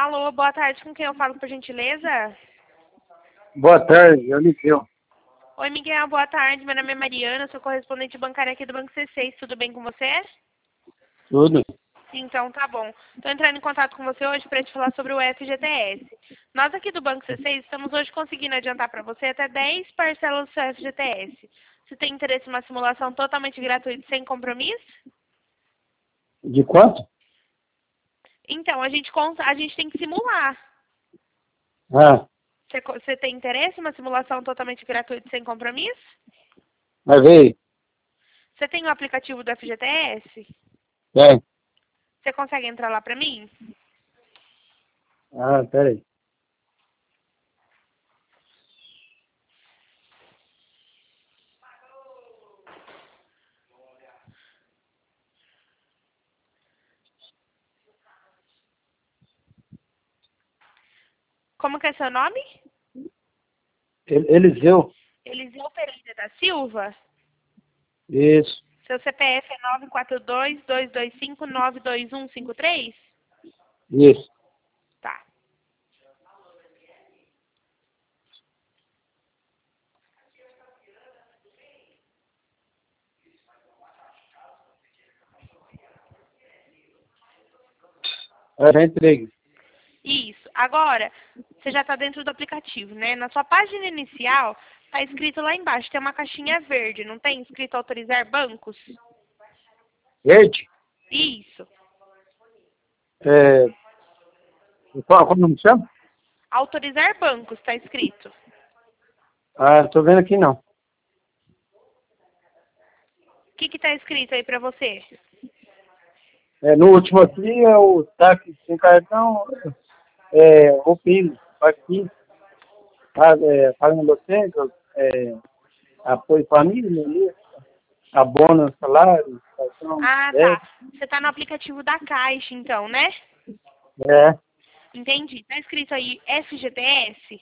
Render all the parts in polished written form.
Alô, boa tarde, com quem eu falo, por gentileza? Boa tarde, é o Liceu. Oi, Miguel, boa tarde. Meu nome é Mariana, sou correspondente bancária aqui do Banco C6. Tudo bem com você? Tudo. Então, tá bom. Estou entrando em contato com você hoje para te falar sobre o FGTS. Nós aqui do Banco C6 estamos hoje conseguindo adiantar para você até 10 parcelas do seu FGTS. Você tem interesse em uma simulação totalmente gratuita, sem compromisso? De quanto? Então, a gente tem que simular. Ah, Você tem interesse em uma simulação totalmente gratuita, sem compromisso? mas veio. Você tem o aplicativo do FGTS? Tem. Você consegue entrar lá para mim? Ah, peraí. Como que é seu nome? Eliseu. Eliseu Pereira da Silva. Isso. Seu CPF é 942-225-92153? Isso. Tá. Já entregue. Isso. Agora, você já está dentro do aplicativo, né? Na sua página inicial, está escrito lá embaixo, tem uma caixinha verde, não tem? Escrito autorizar bancos? Verde? Isso. É, como não me chama? Autorizar bancos, está escrito. Ah, não tô vendo aqui não. O que está escrito aí para você? No último aqui é o táxi sem cartão, o PIN, aqui, pagando você, apoio família, ali, abono, salário, cartão, Ah, tá. Você está no aplicativo da Caixa, então, né? é, Entendi. Está escrito aí FGTS?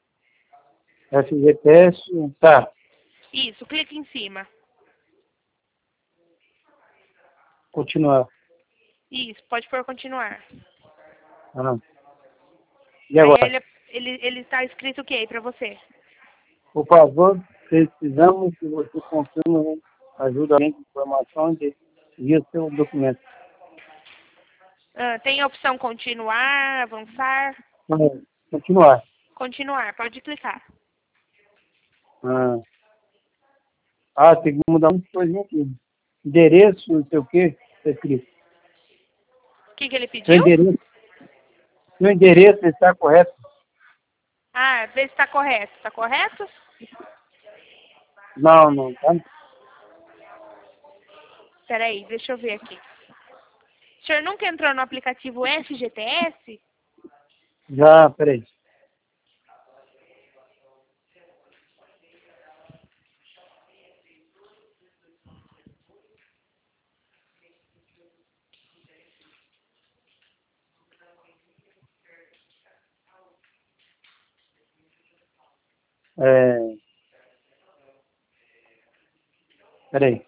FGTS, tá, Isso, clica em cima. continuar. Isso, pode pôr continuar. Ah. E Aí agora? ele está escrito o que aí para você? Por favor, precisamos que você confirme ajuda a informação via seu documento. Ah, tem a opção continuar, avançar, Continuar. continuar, pode clicar. Tem que mudar uma coisinha aqui. Endereço, não sei o quê, está escrito. O que ele Seu pediu? endereço, seu endereço está correto? Ah, vê se está correto. Está correto? Não, não, tá? Espera aí, deixa eu ver aqui. O senhor nunca entrou no aplicativo FGTS? Já, peraí. Peraí.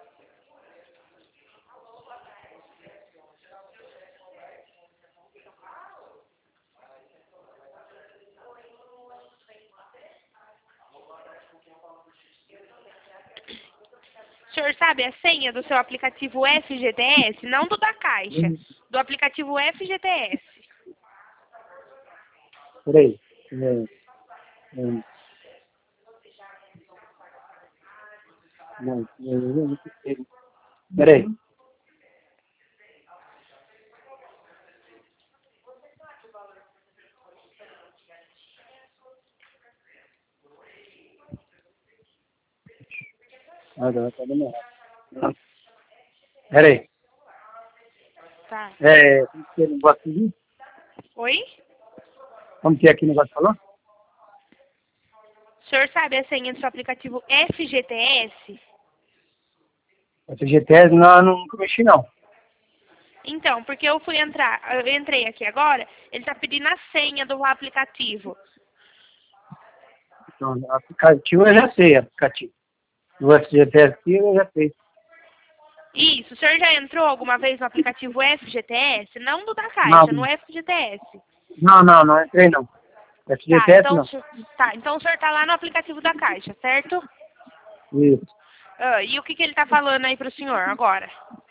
O senhor sabe a senha do seu aplicativo FGTS? Não do da Caixa, do aplicativo FGTS. Peraí. Peraí. Agora tá dando errado. Peraí. Tá. Como que é o negócio aqui? Oi? Como que é aqui o negócio falou? O senhor sabe a senha do seu aplicativo FGTS? FGTS, não, nunca mexi não. Então, porque eu entrei aqui agora, ele está pedindo a senha do aplicativo. Então, aplicativo eu já sei, aplicativo. O FGTS aqui eu já sei. Isso, o senhor já entrou alguma vez no aplicativo FGTS? Não do da Não, Caixa, no FGTS. Não entrei não. FGTS não. Então o senhor tá lá no aplicativo da Caixa, certo? Isso. E o que ele tá falando aí pro senhor agora?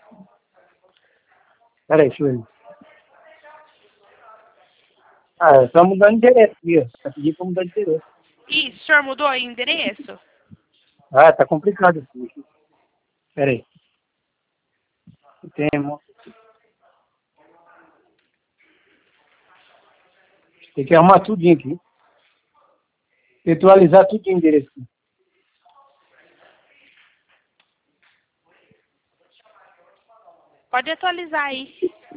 Peraí, deixa eu ver. Só mudando de endereço aqui, ó. Tá pedindo pra mudar de endereço. Isso, o senhor mudou aí o endereço? Tá complicado aqui. Peraí. Tem que arrumar tudinho aqui. Atualizar tudo de endereço. Pode atualizar aí.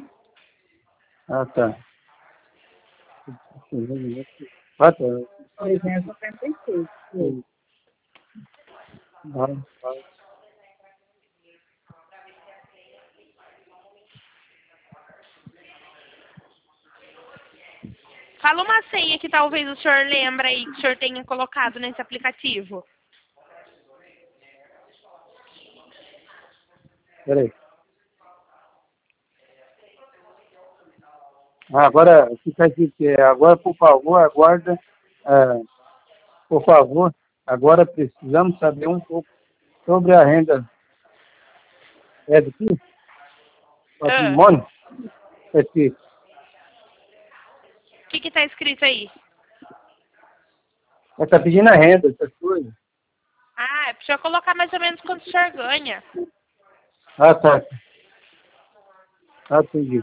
Tá. 376. Fala uma senha que talvez o senhor lembre aí que o senhor tenha colocado nesse aplicativo. Peraí. Agora, fica aqui, agora, por favor, aguarda. Por favor, agora precisamos saber um pouco sobre a renda. É do que? Patrimônio? Aqui. O que tá escrito aí? Está pedindo a renda, essas coisas. É pra o senhor colocar mais ou menos quanto o senhor ganha. Tá. Entendi.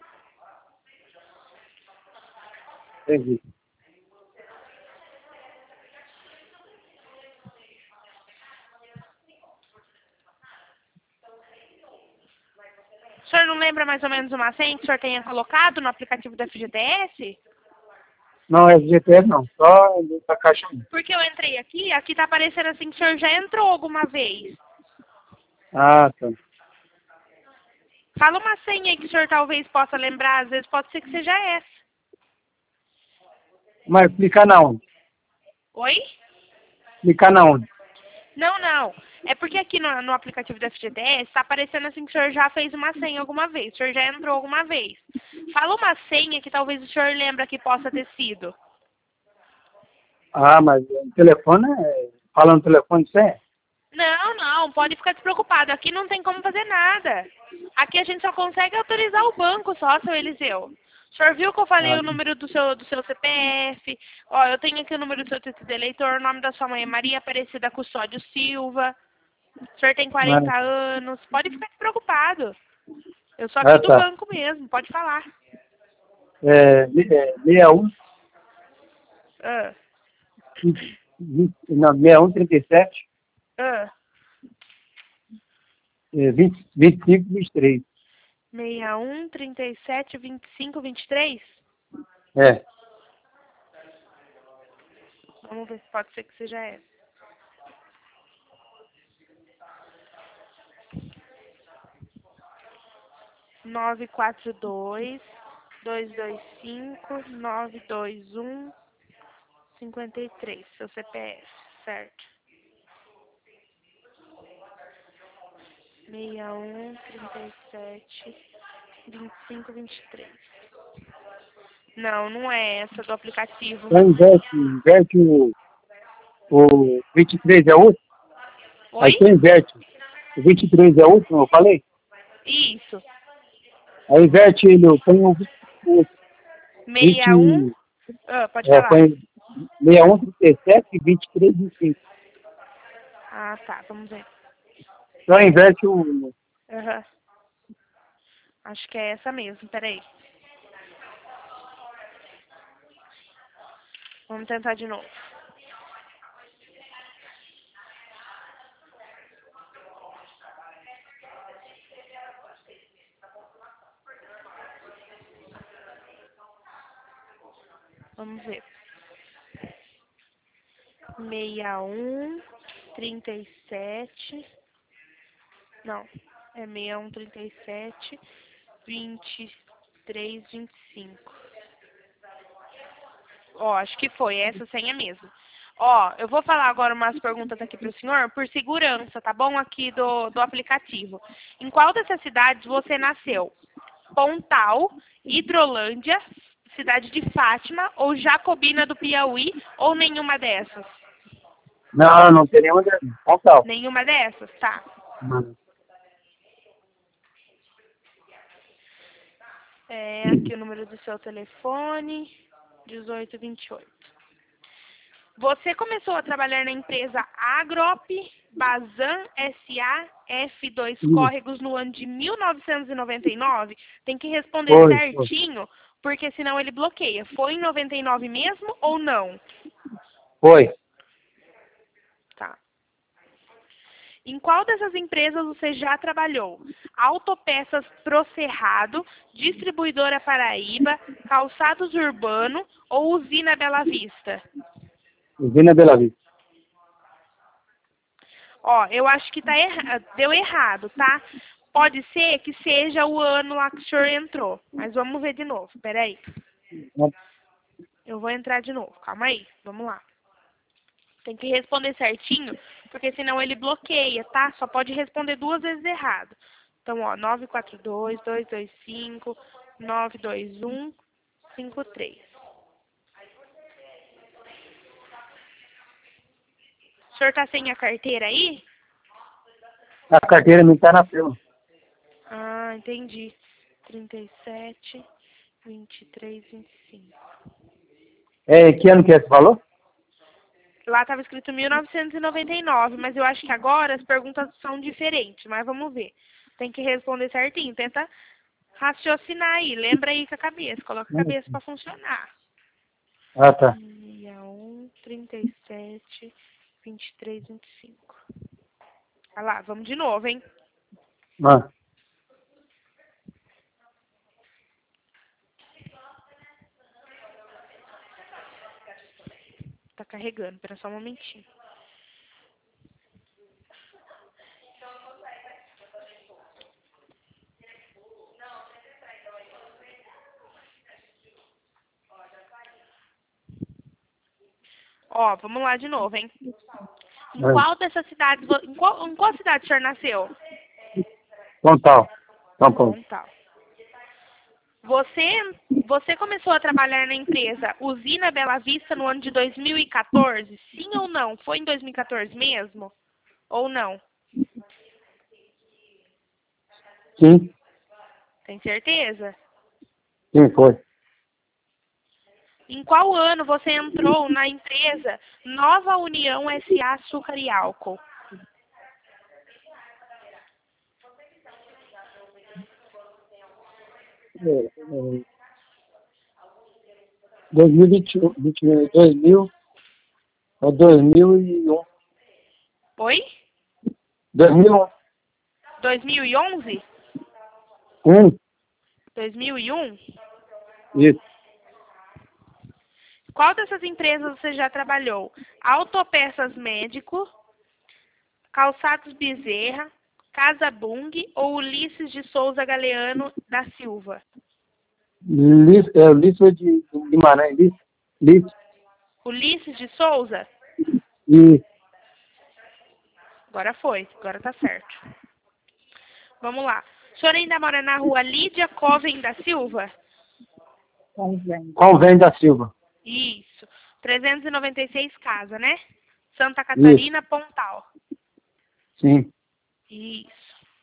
O senhor não lembra mais ou menos uma senha que o senhor tenha colocado no aplicativo da FGTS? Não, FGTS não, só da Caixa. Porque eu entrei aqui tá aparecendo assim que o senhor já entrou alguma vez. Tá. Fala uma senha aí que o senhor talvez possa lembrar, às vezes pode ser que seja essa. Mas clicar na onde? Oi? Clicar na onde? Não. É porque aqui no aplicativo da FGTS está aparecendo assim que o senhor já fez uma senha alguma vez, o senhor já entrou alguma vez. Fala uma senha que talvez o senhor lembre que possa ter sido. Mas o telefone fala no telefone sem? Não, pode ficar despreocupado. Aqui não tem como fazer nada. Aqui a gente só consegue autorizar o banco só, seu Eliseu. O senhor viu que eu falei o número do seu CPF? Eu tenho aqui o número do seu título de eleitor, o nome da sua mãe é Maria Aparecida Custódio Silva. O senhor tem 40 anos. Pode ficar despreocupado. Eu sou aqui do banco mesmo, pode falar. 61. Não, 6137. 25, 23. 61, 37, 25, 23? Vamos ver se pode ser que seja essa. 942-225-921-53, seu CPF, certo? 61, 37, 25, 23. Não é essa do aplicativo. Então inverte o 23 é outro? Oi? Aí você inverte. O 23 é outro, eu falei? Isso. Aí inverte ele, eu ponho o 61. Pode falar. Põe 61, 37, 23, 25. Tá, vamos ver. Só inverte o. Acho que é essa mesmo, peraí. Vamos tentar de novo. Vamos ver. 61, 37. Não, é 61, 37, 23, 25. Acho que foi essa senha mesmo. Eu vou falar agora umas perguntas aqui para o senhor, por segurança, tá bom? Aqui do aplicativo. Em qual dessas cidades você nasceu? Pontal, Hidrolândia, Cidade de Fátima ou Jacobina do Piauí ou nenhuma dessas? Não, não tem nenhuma dessas. Pontal. Nenhuma dessas? Tá. Não. Aqui o número do seu telefone, 1828. Você começou a trabalhar na empresa Agrop Bazan SA F2 Córregos no ano de 1999? Tem que responder Foi. certinho, porque senão ele bloqueia. Foi em 99 mesmo ou não? Foi. Tá. Em qual dessas empresas você já trabalhou? Autopeças Pro Cerrado, Distribuidora Paraíba, Calçados Urbano ou Usina Bela Vista? Usina Bela Vista. Ó, eu acho que deu errado, tá? Pode ser que seja o ano lá que o senhor entrou, mas vamos ver de novo, peraí. Eu vou entrar de novo, calma aí, vamos lá. Tem que responder certinho, porque senão ele bloqueia, tá? Só pode responder 2 vezes errado. Então, ó, 942-225-921-53. O senhor tá sem a carteira aí? A carteira não está na firma. Ah, entendi. 37, 23, 25. Que ano que é esse valor? Lá estava escrito 1999, mas eu acho que agora as perguntas são diferentes, mas vamos ver. Tem que responder certinho, tenta raciocinar aí, lembra aí com a cabeça, coloca a cabeça para funcionar. Ah, tá. 61, 37, 23, 25. Olha lá, vamos de novo, hein? Ah. Tá carregando, espera só um momentinho. Ó, vamos lá de novo, hein? Em qual dessas cidades, em qual cidade o senhor nasceu? Pontal. São Paulo. Pontal. Você começou a trabalhar na empresa Usina Bela Vista no ano de 2014? Sim ou não? Foi em 2014 mesmo? Ou não? Sim. Tem certeza? Sim, foi. Em qual ano você entrou na empresa Nova União SA Açúcar e Álcool? É, 2021, 2000 ou 2001. Oi? 2001. 2011? 1. 2001? Isso. Qual dessas empresas você já trabalhou? Autopeças Médico, Calçados Bezerra, Casa Bung ou Ulisses de Souza Galeano da Silva? Ulisses de Guimarães. Ulisses. Ulisses de Souza? E Agora foi, agora tá certo. Vamos lá. O senhor ainda mora na rua Lídia Coven da Silva? Convém da Silva. Isso. 396 casa, né? Santa Catarina, Pontal. Sim. Isso.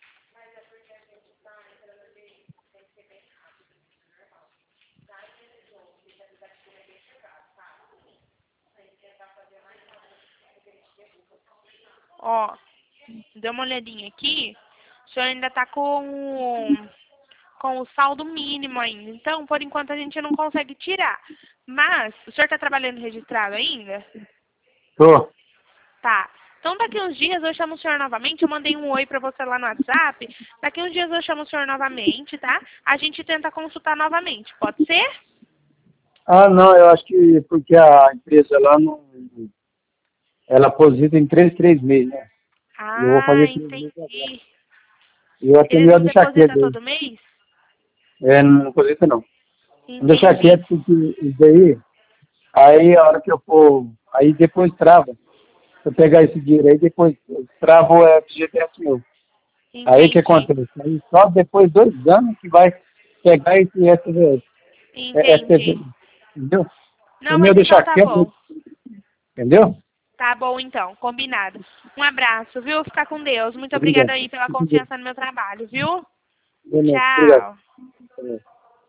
Ó, dê uma olhadinha aqui. O senhor ainda tá com o saldo mínimo ainda. Então, por enquanto, a gente não consegue tirar. Mas, o senhor tá trabalhando registrado ainda? Tô. Tá. Então, daqui uns dias eu chamo o senhor novamente. Eu mandei um oi pra você lá no WhatsApp. Daqui uns dias eu chamo o senhor novamente, tá? A gente tenta consultar novamente. Pode ser? Ah, não, eu acho que porque a empresa lá não. Ela aposenta em 3 meses, né? E eu vou fazer 3 meses agora. Entendi. Eu atendi Eles a não deixar depositam quieto. todo mês? Não aposenta não. Vou deixar Entendi. quieto porque isso daí, aí a hora que eu for, aí depois trava. Se eu pegar esse dinheiro aí, depois trava o FGTS meu. Aí o que Entendi. acontece? Aí só depois de 2 anos que vai pegar esse FGTS. Entendi. Entendeu? Não, O mas meu deixar então tá quieto, bom. entendeu? Tá bom, então. Combinado. Um abraço, viu? Fica com Deus. Muito obrigada Obrigado. aí pela confiança no meu trabalho, viu? Obrigado. Tchau.